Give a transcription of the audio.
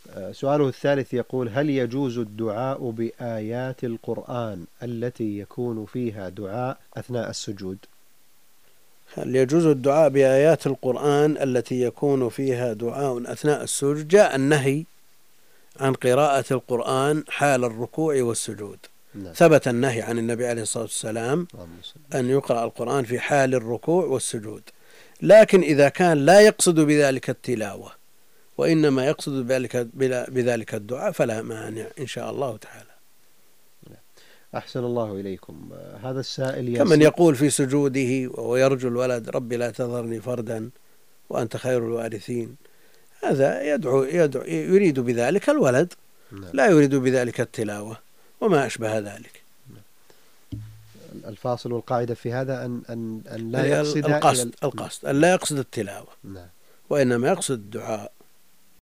سؤاله الثالث يقول: هل يجوز الدعاء بآيات القرآن التي يكون فيها دعاء أثناء السجود؟ هل يجوز الدعاء بآيات القرآن التي يكون فيها دعاء أثناء السجود؟ جاء النهي عن قراءة القرآن حال الركوع والسجود. نعم. ثبت النهي عن النبي عليه الصلاة والسلام أن يقرأ القرآن في حال الركوع والسجود، لكن إذا كان لا يقصد بذلك التلاوة وإنما يقصد بذلك الدعاء فلا مانع إن شاء الله تعالى. أحسن الله إليكم. هذا السائل كمن يقول في سجوده ويرجو الولد: رب لا تذرني فردا وأنت خير الوارثين، هذا يدعو يريد بذلك الولد، لا يريد بذلك التلاوة وما أشبه ذلك. الفاصل والقاعدة في هذا أن لا يقصد القصد أن لا يقصد التلاوة، وإنما يقصد الدعاء.